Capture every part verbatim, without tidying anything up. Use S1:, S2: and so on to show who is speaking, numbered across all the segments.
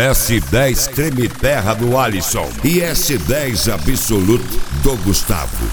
S1: S dez Creme Terra do Alisson e S dez Absolute do Gustavo.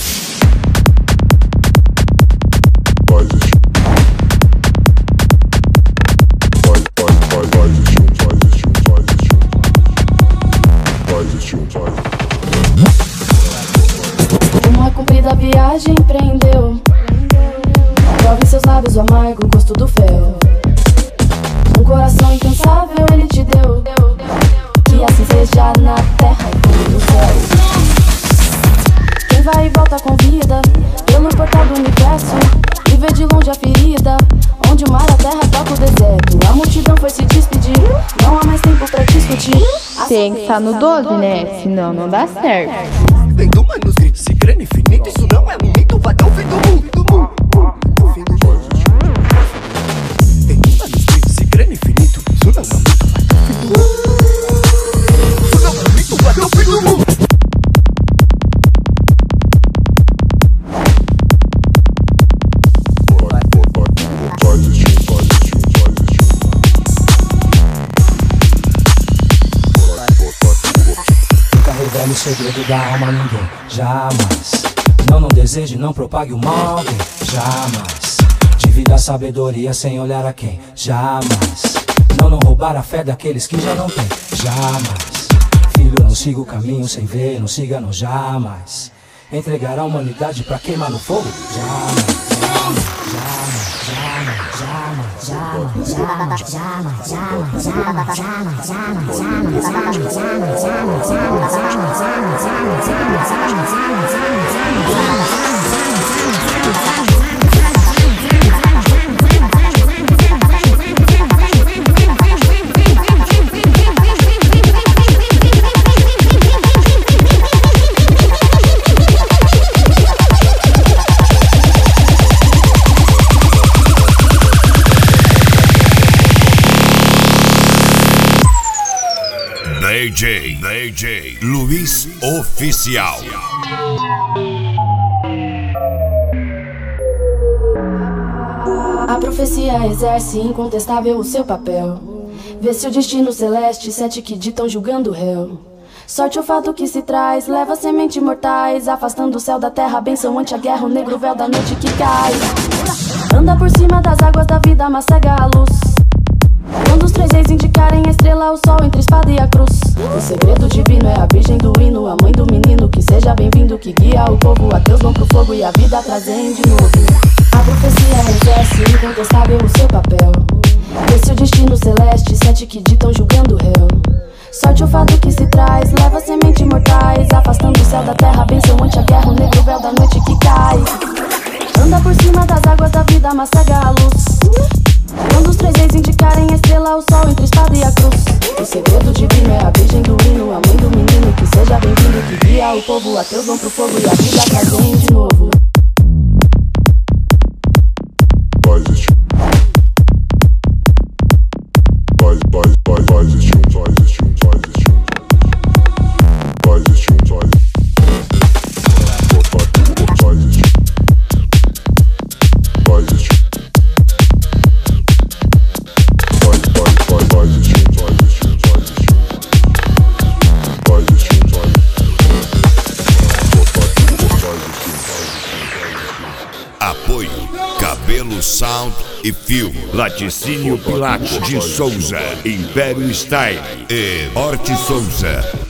S2: Uma comprida viagem prendeu. Prove em seus lábios o amargo gosto do fel. Um coração incansável ele te deu. Que assim seja na terra como no céu. Quem vai e volta com vida pelo portal do universo e vê de longe a ferida, onde o mar a terra toca o deserto. A multidão foi se despedir, não há mais tempo pra discutir.
S3: Tem que estar no doze, né? Senão não dá certo.
S4: Tem do manuscrito, se crê no infinito. Isso não é um mito, vai dar o fim do mundo. Fim do mundo. Tem do manuscrito, se crê no infinito. Isso não é um mito, vai dar o fim do mundo. Isso não é um mito, vai dar o fim do mundo.
S5: Revele o segredo da alma a ninguém, jamais. Não, não deseje, não propague o mal, alguém, jamais. Divida a sabedoria sem olhar a quem, jamais. Não, não roubar a fé daqueles que já não têm, jamais. Filho, não siga o caminho sem ver, não siga, não, jamais. Entregar a humanidade pra queimar no fogo, jamais.
S1: D J, D J Luiz Oficial.
S2: A profecia exerce incontestável o seu papel. Vê se o destino celeste, sete que ditam julgando o réu. Sorte o fato que se traz, leva semente mortais, afastando o céu da terra, benção ante a guerra, o negro véu da noite que cai. Anda por cima das águas da vida, mas cega a luz. Quando os três reis indicarem a estrela, o sol entre a espada e a cruz. O segredo divino é a virgem do hino, a mãe do menino, que seja bem-vindo, que guia o povo. Ateus vão pro fogo e a vida trazem de novo. A profecia exerce incontestável o seu papel. Esse é o destino celeste, sete que ditam julgando o réu. Sorte o fato que se traz, leva semente mortais, afastando o céu da terra, benção ante a guerra, o negro véu da noite que cai. Anda por cima das águas da vida, mas cega a luz. Quando os três reis indicarem a estrela, o sol entre a espada e a cruz. O segredo divino é a virgem do hino, a mãe do menino, que seja bem-vindo, que guia o povo. Ateus vão pro fogo e a vida trazem de novo.
S1: Apoio Cabelo Sound e Filme, Laticínio Pilates de Souza, Império Style e Horti Souza.